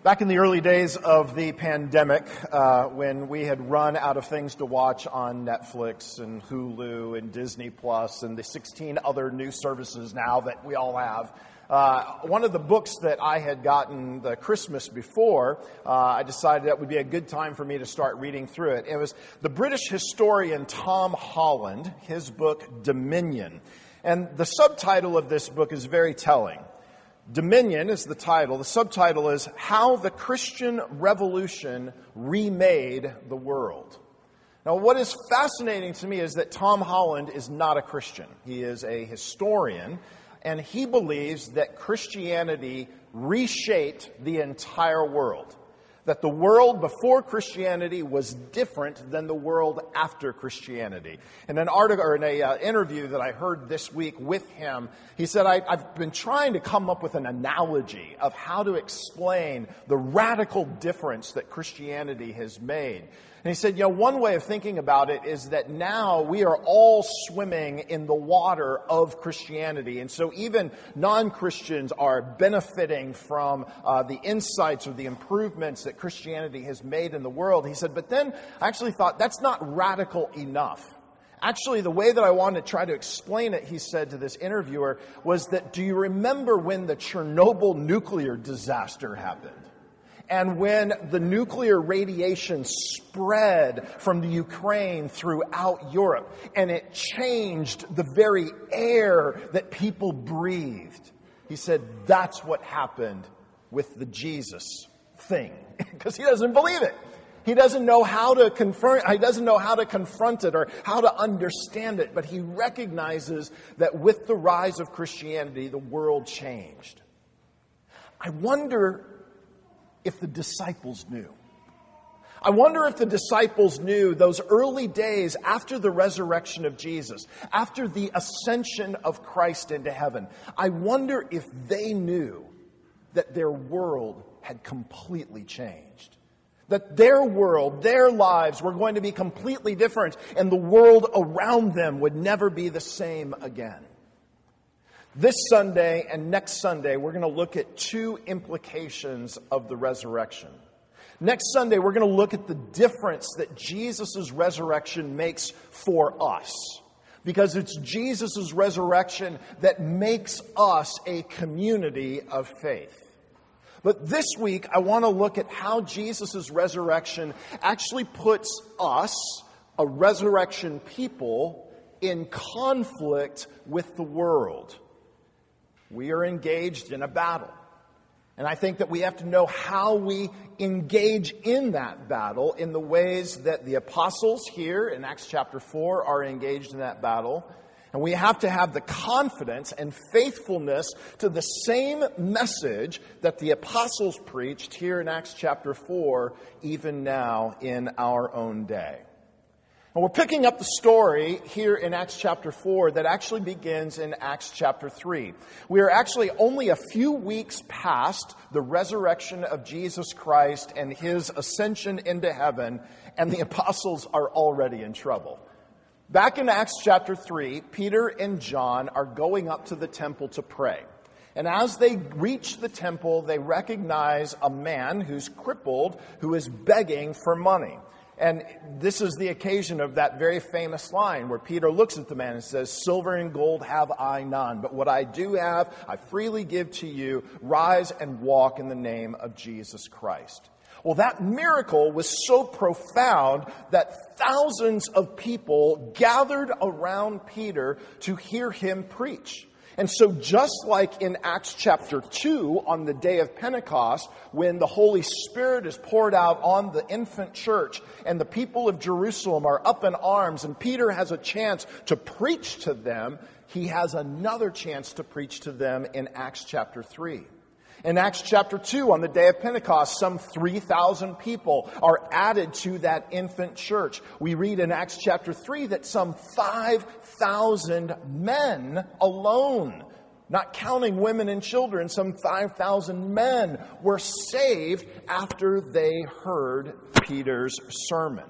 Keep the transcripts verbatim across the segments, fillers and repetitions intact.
Back in the early days of the pandemic, uh, when we had run out of things to watch on Netflix and Hulu and Disney Plus and the sixteen other new services now that we all have, uh, one of the books that I had gotten the Christmas before, uh, I decided that would be a good time for me to start reading through it. It was the British historian Tom Holland, his book Dominion. And the subtitle of this book is very telling. Dominion is the title. The subtitle is How the Christian Revolution Remade the World. Now, what is fascinating to me is that Tom Holland is not a Christian. He is a historian, and he believes that Christianity reshaped the entire world. That the world before Christianity was different than the world after Christianity. In an article or in a uh, interview that I heard this week with him, he said, I, I've been trying to come up with an analogy of how to explain the radical difference that Christianity has made. And he said, you know, one way of thinking about it is that now we are all swimming in the water of Christianity. And so even non-Christians are benefiting from uh, the insights or the improvements that Christianity has made in the world. He said, but then I actually thought that's not radical enough. Actually, the way that I wanted to try to explain it, he said to this interviewer, was that, do you remember when the Chernobyl nuclear disaster happened? And when the nuclear radiation spread from the Ukraine throughout Europe, and it changed the very air that people breathed. He said, that's what happened with the Jesus thing. Because he doesn't believe it. He doesn't know how to confront, he doesn't know how to confront it or how to understand it. But he recognizes that with the rise of Christianity, the world changed. I wonder if the disciples knew. I wonder if the disciples knew those early days after the resurrection of Jesus, after the ascension of Christ into heaven. I wonder if they knew that their world had completely changed. That their world, their lives were going to be completely different, and the world around them would never be the same again. This Sunday and next Sunday, we're going to look at two implications of the resurrection. Next Sunday, we're going to look at the difference that Jesus' resurrection makes for us. Because it's Jesus' resurrection that makes us a community of faith. But this week, I want to look at how Jesus' resurrection actually puts us, a resurrection people, in conflict with the world. We are engaged in a battle. And I think that we have to know how we engage in that battle in the ways that the apostles here in Acts chapter four are engaged in that battle. And we have to have the confidence and faithfulness to the same message that the apostles preached here in Acts chapter four, even now in our own day. And we're picking up the story here in Acts chapter four that actually begins in Acts chapter three. We are actually only a few weeks past the resurrection of Jesus Christ and his ascension into heaven, and the apostles are already in trouble. Back in Acts chapter three, Peter and John are going up to the temple to pray. And as they reach the temple, they recognize a man who's crippled, who is begging for money. And this is the occasion of that very famous line where Peter looks at the man and says, silver and gold have I none, but what I do have, I freely give to you. Rise and walk in the name of Jesus Christ. Well, that miracle was so profound that thousands of people gathered around Peter to hear him preach. And so just like in Acts chapter two, on the day of Pentecost, when the Holy Spirit is poured out on the infant church and the people of Jerusalem are up in arms and Peter has a chance to preach to them, he has another chance to preach to them in Acts chapter three. In Acts chapter two, on the day of Pentecost, some three thousand people are added to that infant church. We read in Acts chapter three that some five thousand men alone, not counting women and children, some five thousand men were saved after they heard Peter's sermon.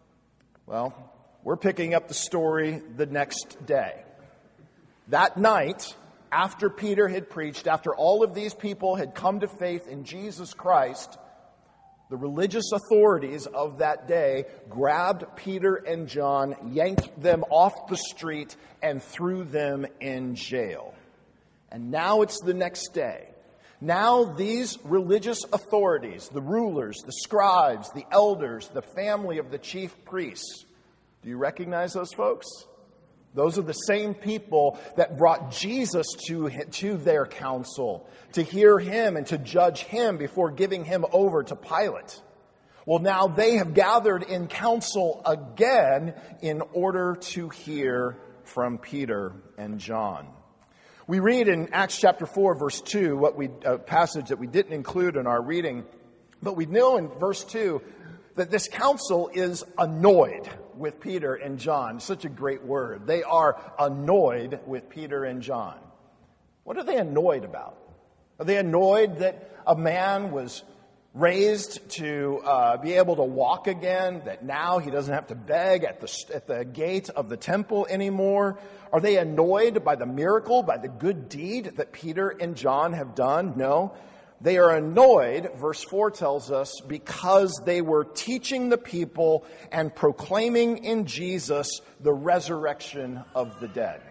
Well, we're picking up the story the next day. That night, after Peter had preached, after all of these people had come to faith in Jesus Christ, the religious authorities of that day grabbed Peter and John, yanked them off the street, and threw them in jail. And now it's the next day. Now these religious authorities, the rulers, the scribes, the elders, the family of the chief priests, do you recognize those folks? Those are the same people that brought Jesus to, to their council, to hear him and to judge him before giving him over to Pilate. Well, now they have gathered in council again in order to hear from Peter and John. We read in Acts chapter four, verse two, what we, a passage that we didn't include in our reading, but we know in verse two that this council is annoyed with Peter and John. Such a great word. They are annoyed with Peter and John. What are they annoyed about? Are they annoyed that a man was raised to uh, be able to walk again, that now he doesn't have to beg at the, at the gate of the temple anymore? Are they annoyed by the miracle, by the good deed that Peter and John have done? No. They are annoyed, verse four tells us, because they were teaching the people and proclaiming in Jesus the resurrection of the dead.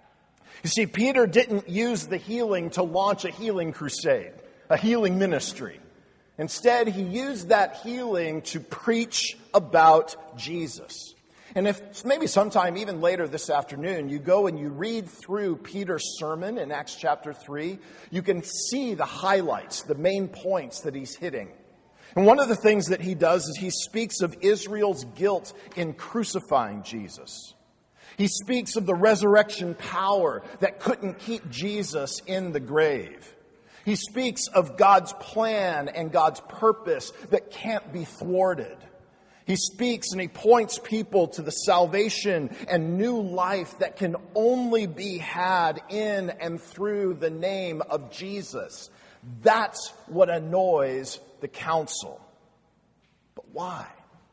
You see, Peter didn't use the healing to launch a healing crusade, a healing ministry. Instead, he used that healing to preach about Jesus. And if maybe sometime even later this afternoon, you go and you read through Peter's sermon in Acts chapter three, you can see the highlights, the main points that he's hitting. And one of the things that he does is he speaks of Israel's guilt in crucifying Jesus. He speaks of the resurrection power that couldn't keep Jesus in the grave. He speaks of God's plan and God's purpose that can't be thwarted. He speaks and he points people to the salvation and new life that can only be had in and through the name of Jesus. That's what annoys the council. But why?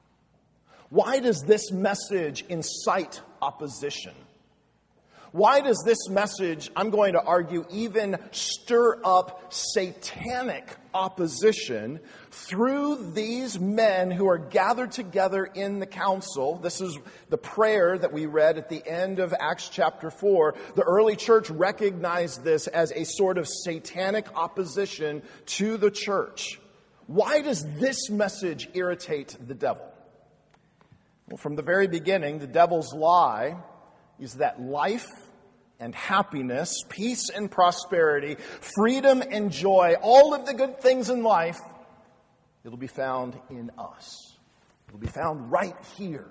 Why does this message incite opposition? Why does this message, I'm going to argue, even stir up satanic opposition through these men who are gathered together in the council? This is the prayer that we read at the end of Acts chapter four. The early church recognized this as a sort of satanic opposition to the church. Why does this message irritate the devil? Well, from the very beginning, the devil's lie is that life and happiness, peace and prosperity, freedom and joy, all of the good things in life, it'll be found in us. It'll be found right here.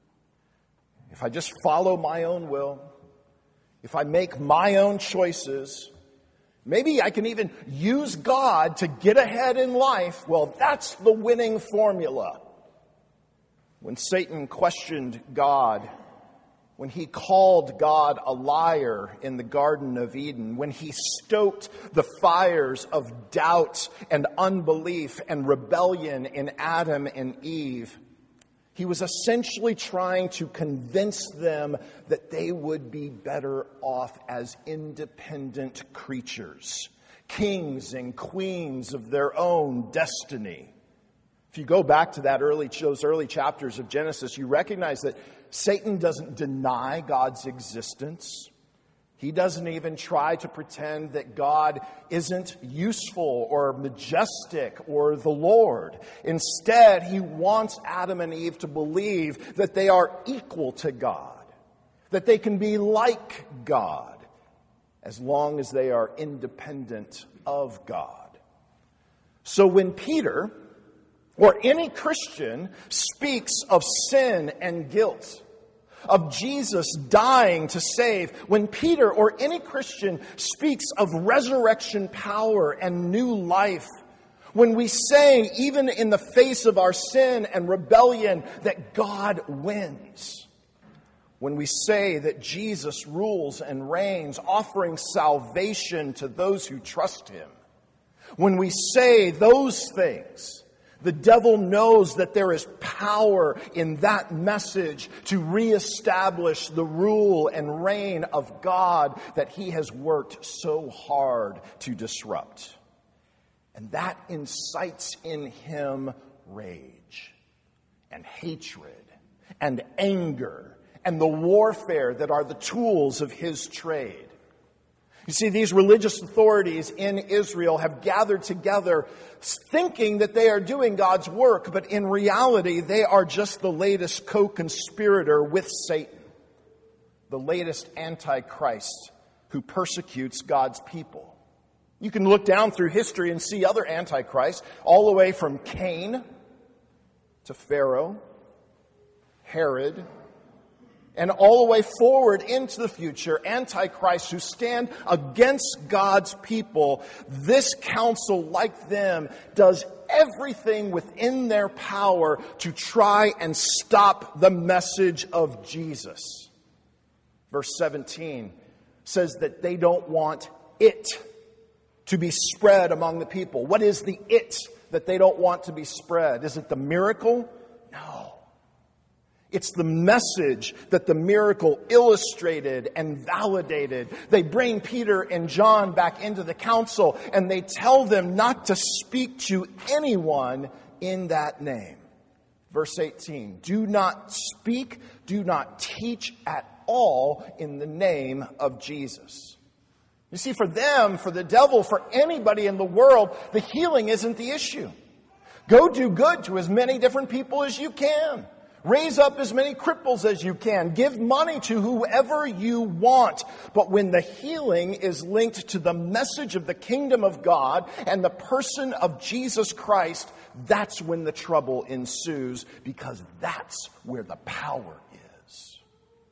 If I just follow my own will, if I make my own choices, maybe I can even use God to get ahead in life. Well, that's the winning formula. When Satan questioned God, when he called God a liar in the Garden of Eden, when he stoked the fires of doubt and unbelief and rebellion in Adam and Eve, he was essentially trying to convince them that they would be better off as independent creatures, kings and queens of their own destiny. If you go back to that early, those early chapters of Genesis, you recognize that Satan doesn't deny God's existence. He doesn't even try to pretend that God isn't useful or majestic or the Lord. Instead, he wants Adam and Eve to believe that they are equal to God, that they can be like God, as long as they are independent of God. So when Peter or any Christian speaks of sin and guilt, of Jesus dying to save, when Peter or any Christian speaks of resurrection power and new life, when we say, even in the face of our sin and rebellion, that God wins, when we say that Jesus rules and reigns, offering salvation to those who trust him, when we say those things, The devil knows that there is power in that message to reestablish the rule and reign of God that he has worked so hard to disrupt. And that incites in him rage and hatred and anger and the warfare that are the tools of his trade. You see, these religious authorities in Israel have gathered together thinking that they are doing God's work, but in reality, they are just the latest co-conspirator with Satan, the latest antichrist who persecutes God's people. You can look down through history and see other antichrists, all the way from Cain to Pharaoh, Herod, and all the way forward into the future, antichrists who stand against God's people. This council, like them, does everything within their power to try and stop the message of Jesus. Verse seventeen says that they don't want it to be spread among the people. What is the it that they don't want to be spread? Is it the miracle? No. It's the message that the miracle illustrated and validated. They bring Peter and John back into the council and they tell them not to speak to anyone in that name. Verse eighteen, do not speak, do not teach at all in the name of Jesus. You see, for them, for the devil, for anybody in the world, the healing isn't the issue. Go do good to as many different people as you can. Raise up as many cripples as you can. Give money to whoever you want. But when the healing is linked to the message of the kingdom of God and the person of Jesus Christ, that's when the trouble ensues, because that's where the power is.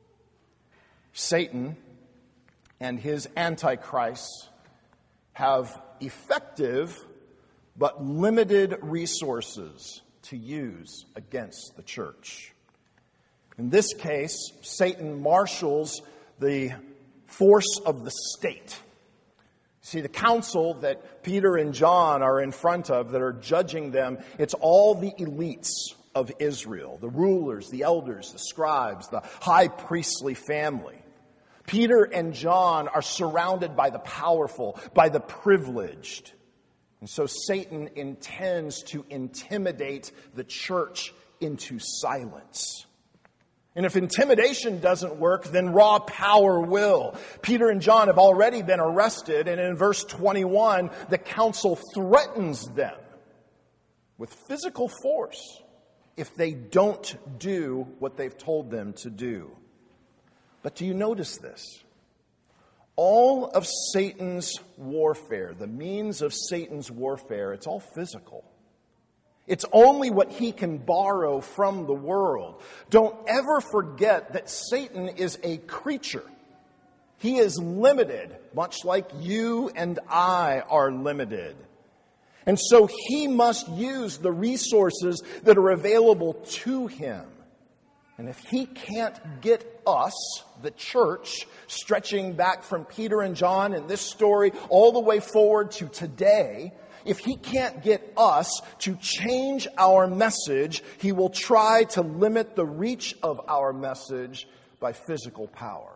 Satan and his antichrists have effective but limited resources to use against the church. In this case, Satan marshals the force of the state. See, the council that Peter and John are in front of, that are judging them, it's all the elites of Israel, the rulers, the elders, the scribes, the high priestly family. Peter and John are surrounded by the powerful, by the privileged. And so Satan intends to intimidate the church into silence. And if intimidation doesn't work, then raw power will. Peter and John have already been arrested, and in verse twenty-one, the council threatens them with physical force if they don't do what they've told them to do. But do you notice this? All of Satan's warfare, the means of Satan's warfare, it's all physical. It's only what he can borrow from the world. Don't ever forget that Satan is a creature. He is limited, much like you and I are limited. And so he must use the resources that are available to him. And if he can't get us, the church, stretching back from Peter and John in this story all the way forward to today, if he can't get us to change our message, he will try to limit the reach of our message by physical power.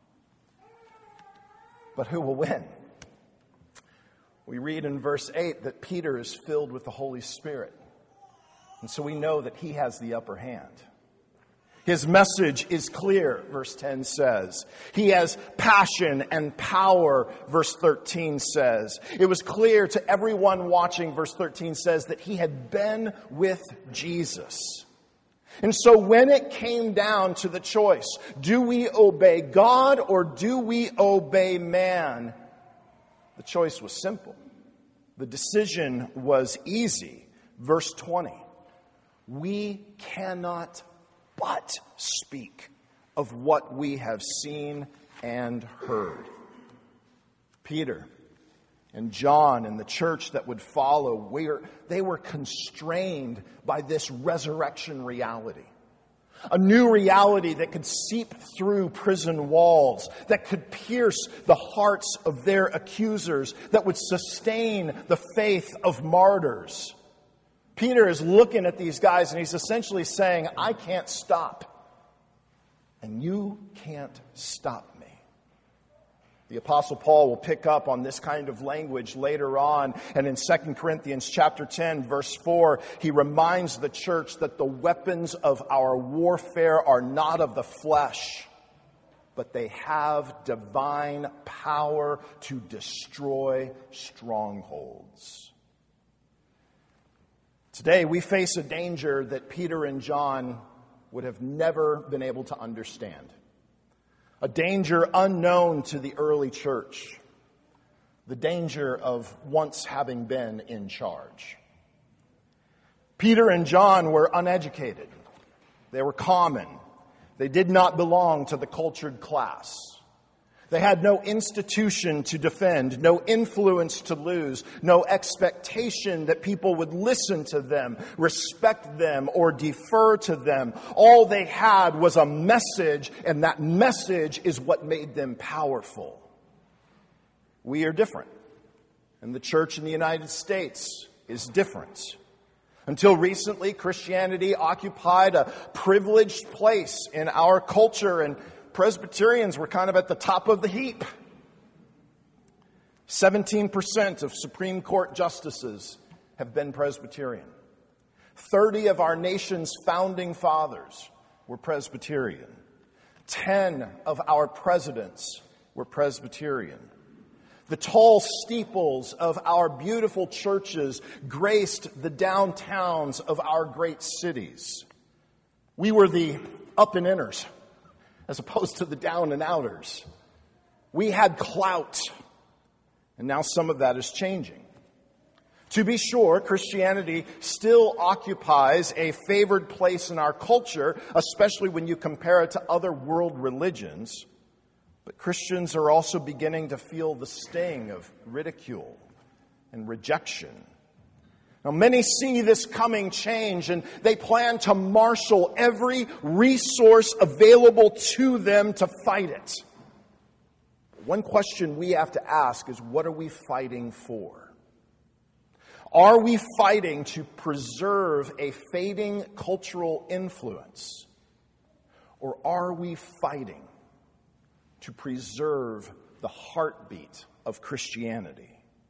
But who will win? We read in verse eight that Peter is filled with the Holy Spirit. And so we know that he has the upper hand. His message is clear, verse ten says. He has passion and power, verse thirteen says. It was clear to everyone watching, verse thirteen says, that he had been with Jesus. And so when it came down to the choice, do we obey God or do we obey man? The choice was simple. The decision was easy. Verse twenty, we cannot but speak of what we have seen and heard. Peter and John and the church that would follow, were, they were constrained by this resurrection reality. A new reality that could seep through prison walls, that could pierce the hearts of their accusers, that would sustain the faith of martyrs. Peter is looking at these guys and he's essentially saying, I can't stop, and you can't stop me. The Apostle Paul will pick up on this kind of language later on, and in Second Corinthians chapter ten, verse four, he reminds the church that the weapons of our warfare are not of the flesh, but they have divine power to destroy strongholds. Today, we face a danger that Peter and John would have never been able to understand. A danger unknown to the early church. The danger of once having been in charge. Peter and John were uneducated. They were common. They did not belong to the cultured class. They had no institution to defend, no influence to lose, no expectation that people would listen to them, respect them, or defer to them. All they had was a message, and that message is what made them powerful. We are different, and the church in the United States is different. Until recently, Christianity occupied a privileged place in our culture, and Presbyterians were kind of at the top of the heap. seventeen percent of Supreme Court justices have been Presbyterian. thirty of our nation's founding fathers were Presbyterian. ten of our presidents were Presbyterian. The tall steeples of our beautiful churches graced the downtowns of our great cities. We were the up and inners, as opposed to the down and outers. We had clout, and now some of that is changing. To be sure, Christianity still occupies a favored place in our culture, especially when you compare it to other world religions. But Christians are also beginning to feel the sting of ridicule and rejection. Now, many see this coming change, and they plan to marshal every resource available to them to fight it. One question we have to ask is, what are we fighting for? Are we fighting to preserve a fading cultural influence? Or are we fighting to preserve the heartbeat of Christianity?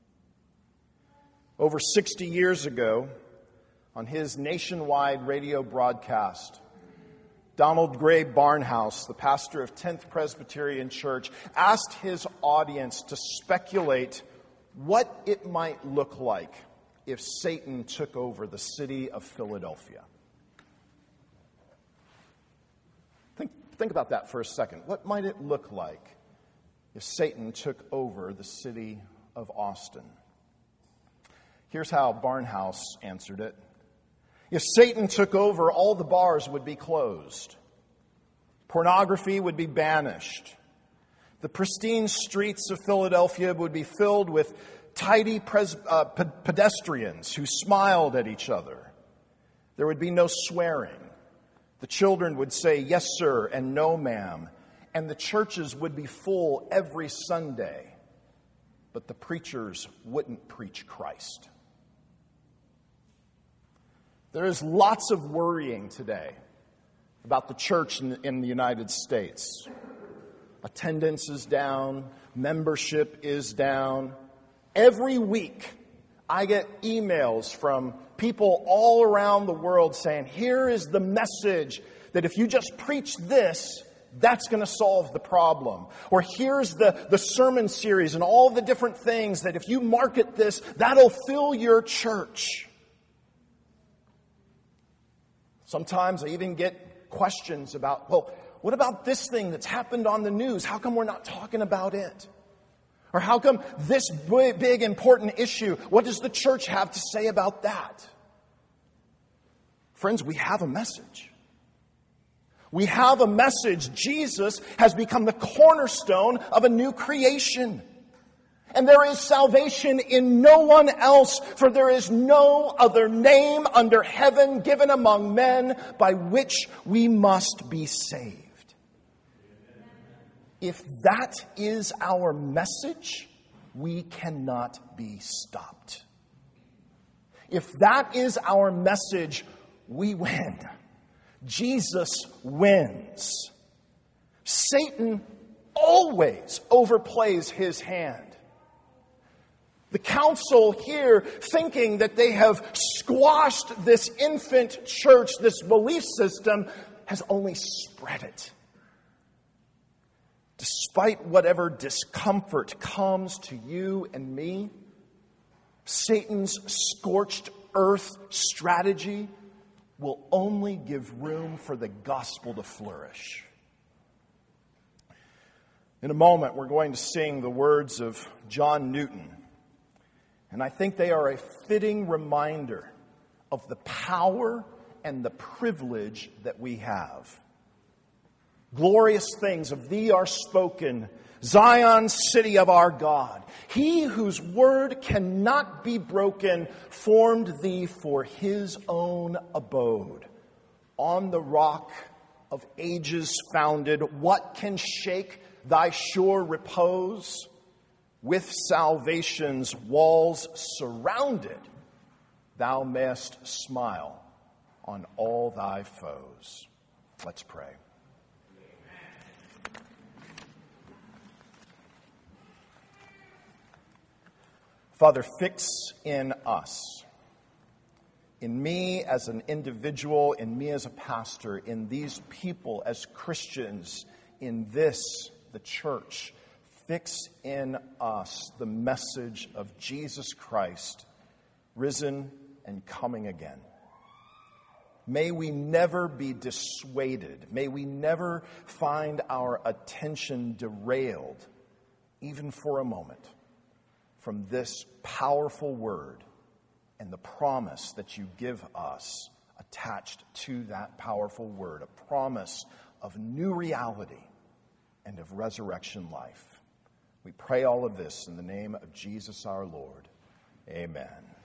Over sixty years ago, on his nationwide radio broadcast, Donald Gray Barnhouse, the pastor of tenth Presbyterian Church, asked his audience to speculate what it might look like if Satan took over the city of Philadelphia. Think, think about that for a second. What might it look like if Satan took over the city of Austin? Here's how Barnhouse answered it. If Satan took over, all the bars would be closed. Pornography would be banished. The pristine streets of Philadelphia would be filled with tidy pres- uh, pe- pedestrians who smiled at each other. There would be no swearing. The children would say, "Yes, sir," and "No, ma'am." And the churches would be full every Sunday. But the preachers wouldn't preach Christ. There is lots of worrying today about the church in the, in the United States. Attendance is down. Membership is down. Every week, I get emails from people all around the world saying, here is the message that if you just preach this, that's going to solve the problem. Or here's the, the sermon series and all the different things that if you market this, that'll fill your church. Sometimes I even get questions about, well, what about this thing that's happened on the news? How come we're not talking about it? Or how come this big, big important issue, what does the church have to say about that? Friends, we have a message. We have a message. Jesus has become the cornerstone of a new creation. And there is salvation in no one else, for there is no other name under heaven given among men by which we must be saved. If that is our message, we cannot be stopped. If that is our message, we win. Jesus wins. Satan always overplays his hand. The council here, thinking that they have squashed this infant church, this belief system, has only spread it. Despite whatever discomfort comes to you and me, Satan's scorched earth strategy will only give room for the gospel to flourish. In a moment, we're going to sing the words of John Newton. And I think they are a fitting reminder of the power and the privilege that we have. Glorious things of thee are spoken, Zion, city of our God. He whose word cannot be broken formed thee for his own abode. On the rock of ages founded, what can shake thy sure repose? With salvation's walls surrounded, thou mayst smile on all thy foes. Let's pray. Father, fix in us, in me as an individual, in me as a pastor, in these people as Christians, in this, the church, fix in us the message of Jesus Christ, risen and coming again. May we never be dissuaded. May we never find our attention derailed, even for a moment, from this powerful word and the promise that you give us attached to that powerful word, a promise of new reality and of resurrection life. We pray all of this in the name of Jesus our Lord. Amen.